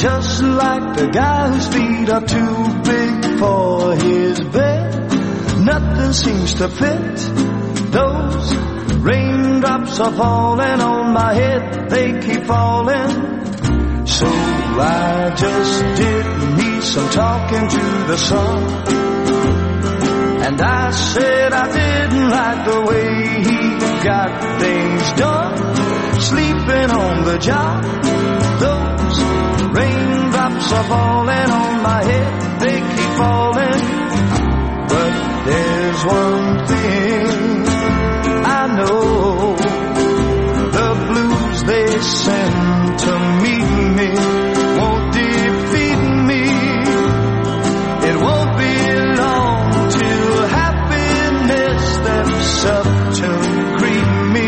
just like the guy whose feet are too big for his bed. Nothing seems to fit. Those raindrops are falling on my head, they keep falling. So I just did me some talking to the sun, and I said I didn't like the way he got things done, sleeping on the job. Those raindrops are falling on my head, they keep falling. But there's one thing I know, the blues they send to meet me won't defeat me. It won't be long till happiness steps up to greet me.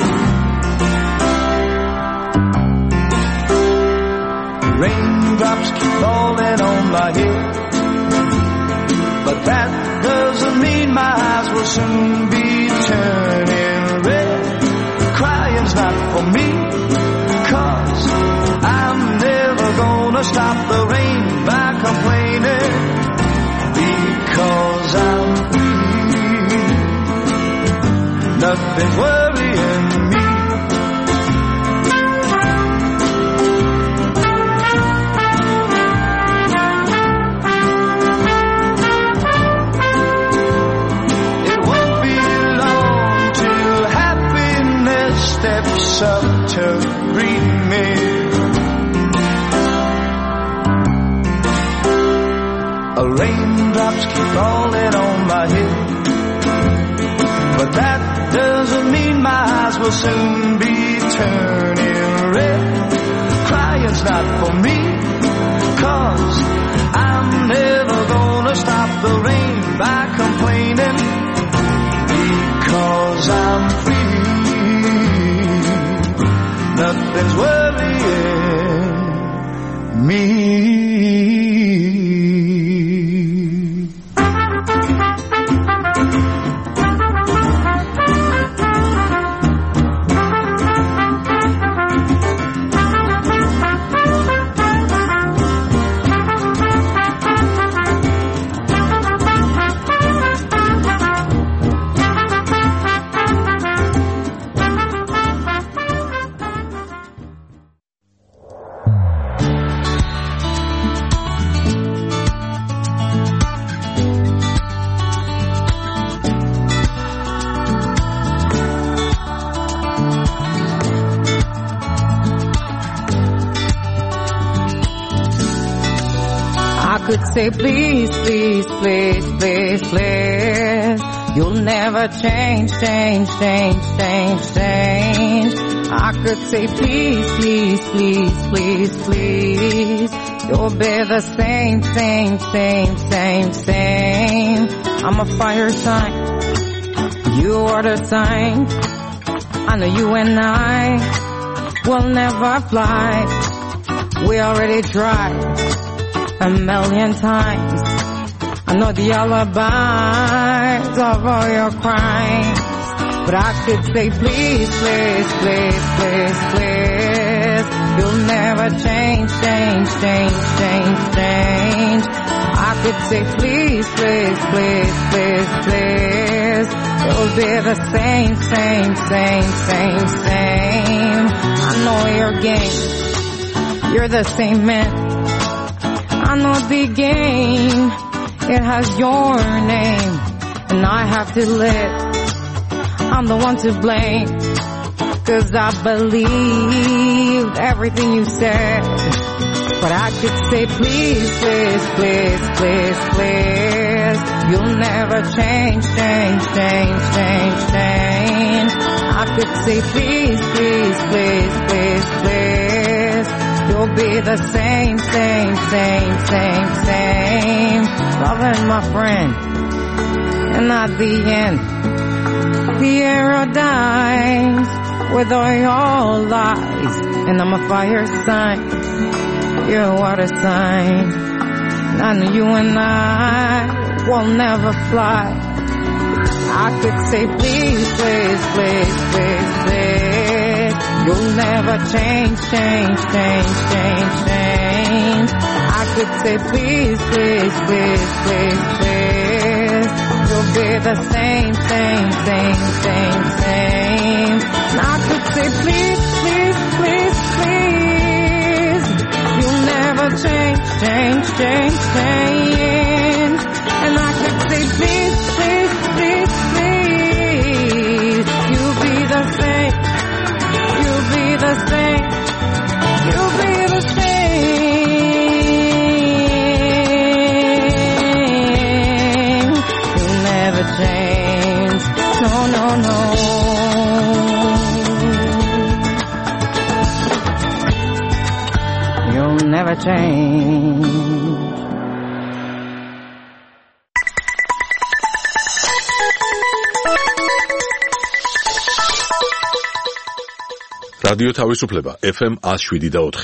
Raindrops keep falling on my head, but that doesn't mean my eyes will soon be turning red. Crying's not for me, 'cause I'm never gonna stop the rain by complaining, because I'm free. Nothing's worrying me. Steps up to greet me. Raindrops keep falling on my head, but that doesn't mean my eyes will soon be turning red. Crying's not for me, 'cause I'm never gonna stop the rain by complaining, because I'm free. Nothing's worrying me. Say please, please, please, please, please. You'll never change, change, change, change, change. I could say please, please, please, please, please. You'll be the same, same, same, same, same. I'm a fire sign, you are the sign. I know you and I will never fly. We already tried a million times. I know the alibis of all your crimes, but I could say please, please, please, please, please. You'll never change, change, change, change, change. I could say please, please, please, please, please. You'll be the same, same, same, same, same. I know your game, you're the same man. I know the game, it has your name, and I have to live. I'm the one to blame, 'cause I believed everything you said. But I could say please, please, please, please, please. You'll never change, change, change, change, change. I could say please, please, please, please, please. You'll be the same, same, same, same, same. Loving my friend, and at the end, the arrow dies with all your lies. And I'm a fire sign, you're a water sign. And I know you and I will never fly. I could say please, please, please, please, please. You'll never change, change, change, change, change. I could say please, please, please, please, please. You'll be the same, same, same, same, same. And I could say please, please, please, please. You'll never change, change, change, change. And I could say please, please, please, please. You'll be the same. You'll be the same. You'll be the same. You'll never change. No, no, no. You'll never change. რადიო თავისუფლება FM 107.4.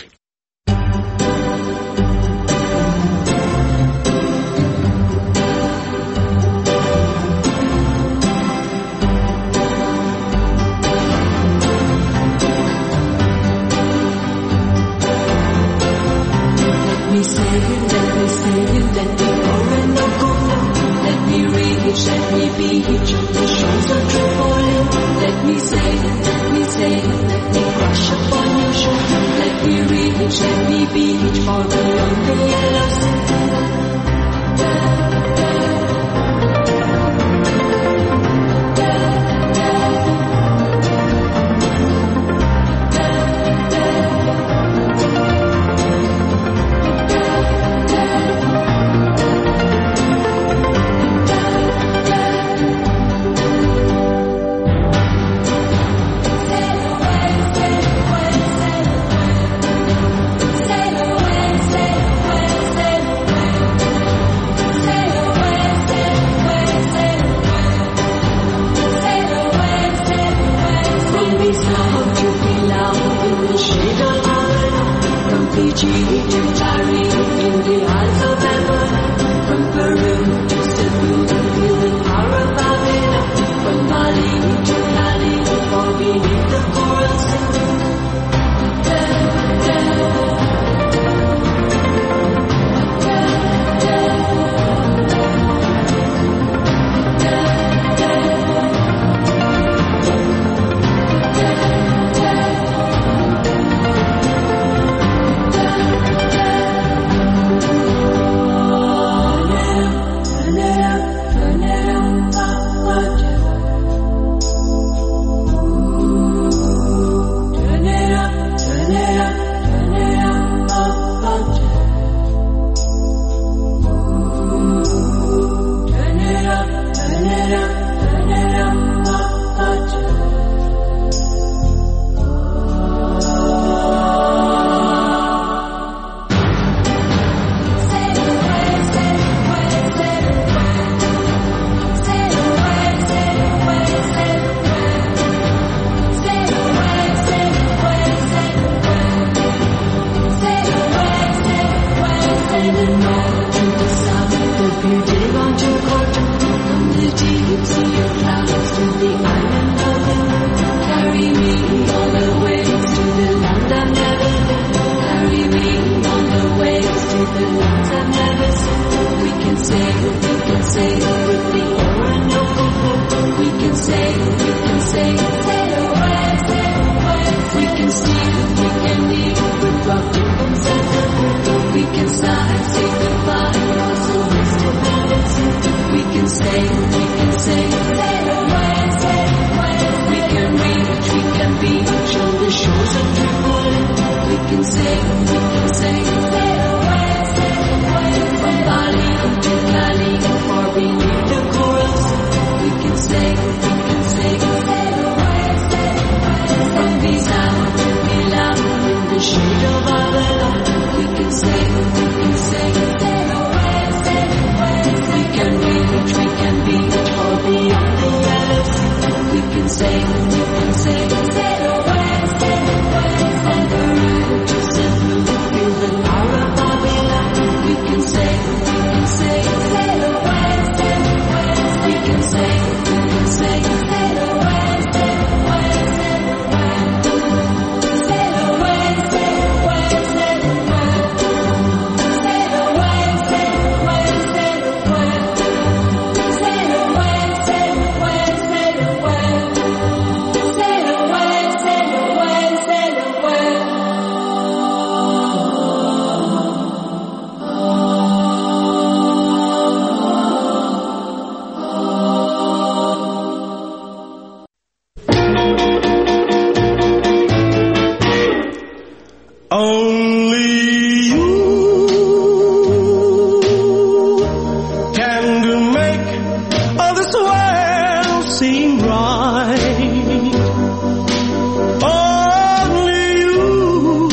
Say this world seem right. Only you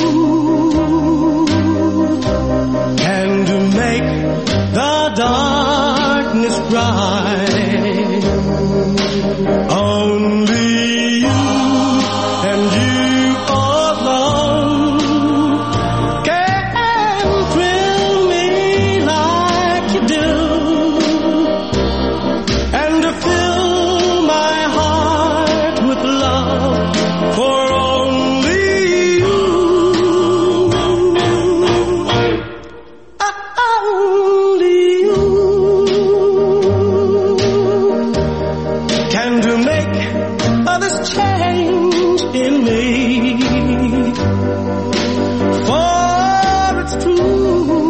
can to make the darkness bright. Only you and you alone can thrill me like you do, and to fill my heart with love for only you. Only you can to make this change in me. For it's true,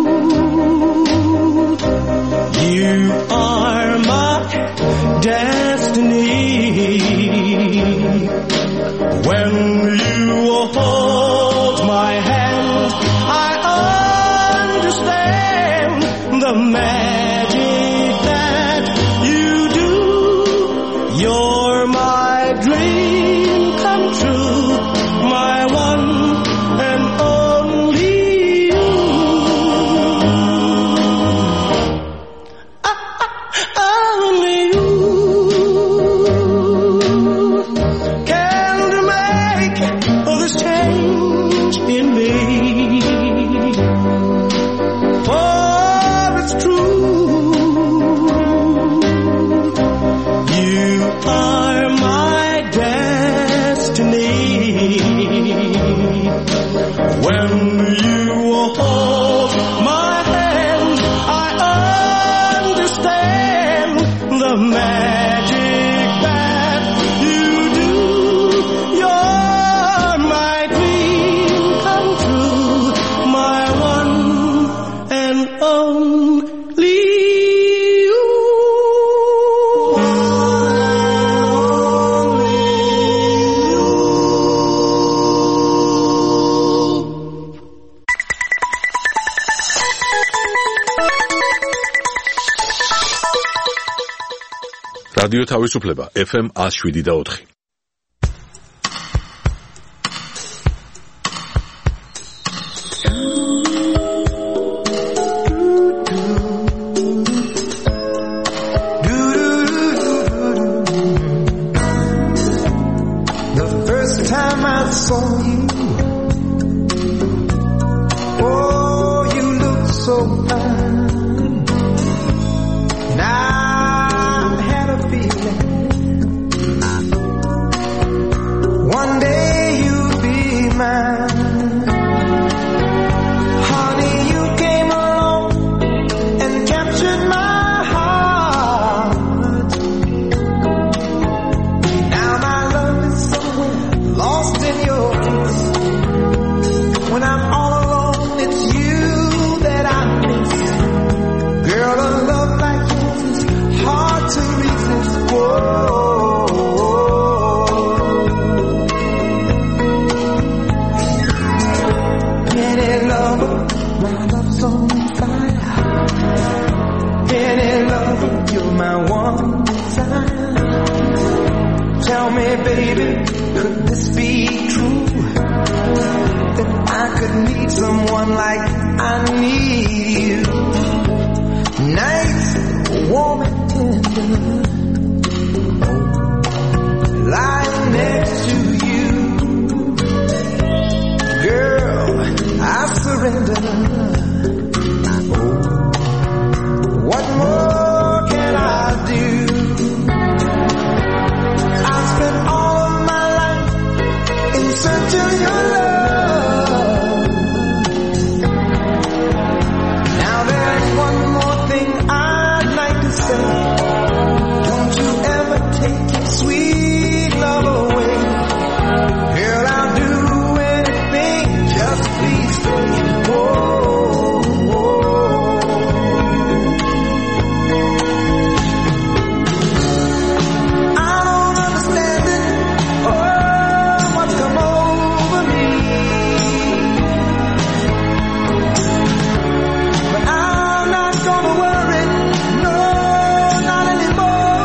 you are my destiny. When you hold my hand, I understand the magic that you do. You're my dream come true, my one and only you. Only you can make this change in me. For it's true, you are my destiny. When you hold my hand, I understand the magic that you do. You're my dream come true, my one and only you. რადიო თავისუფლება FM 107.4. The first time I saw you, oh, you looked so fine. Now I had a feeling one day you'll be mine. Honey, you came along and captured my heart. Now my love is somewhere lost in your kiss. When I'm all alone, it's you that I miss. Girl, a love like yours is hard to resist. Whoa. Any lover, my love's on fire. Any lover, you're my one desire. Tell me, baby, could this be true? That I could need someone like I need you. Nights warm and tender, lying next to you. Girl, I surrender. What more can I do? I spent all of my life in search of your love. Now there's one more thing I'd like to say. Don't you ever take your sweet love away. Girl, I'll do anything, just please stay. Whoa, whoa. I don't understand it, oh, what's come over me. But I'm not gonna worry, no, not anymore.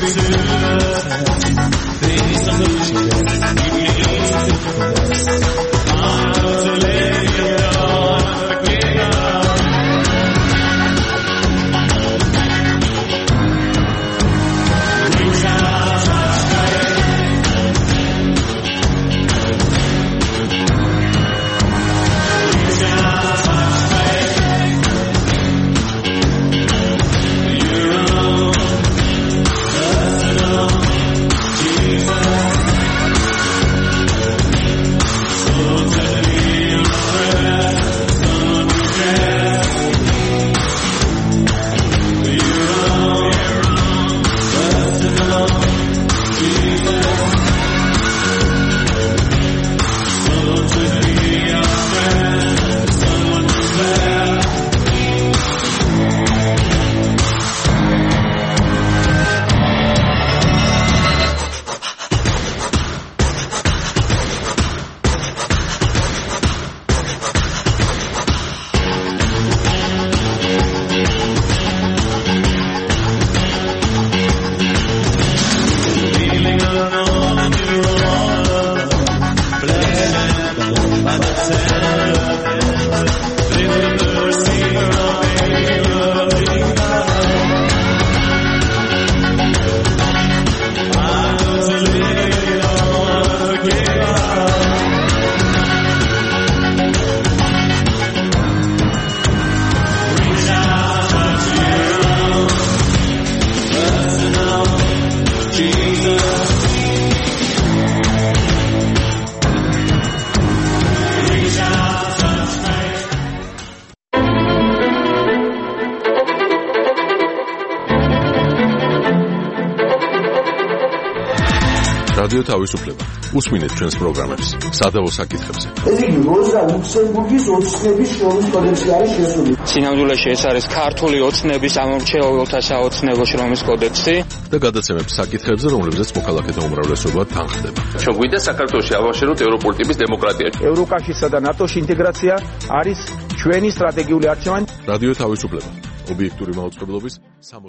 რადიო თავისუფლება. უსმინეთ ჩვენს პროგრამებს. სადავო საკითხებზე. ეს იგი როზა ლუქსემბურგის ოცნების შრომის კოდექსი არის შესული. სინამდვილეში ეს არის ქართული ოცნების ამორჩეულთა საოცნებო შრომის კოდექსი და გადაცემებს საკითხებზე, რომლებზეც მოქალაქეთა უმრავლესობა თანხდება. ჩვენ გვინდა საქართველოში ავაშეროთ ევროპული ტიპის დემოკრატია. ევროკავშირსა და ნატოში ინტეგრაცია არის ჩვენი სტრატეგიული არჩევანი. რადიო თავისუფლება. ობიექტური მაუწყებლობის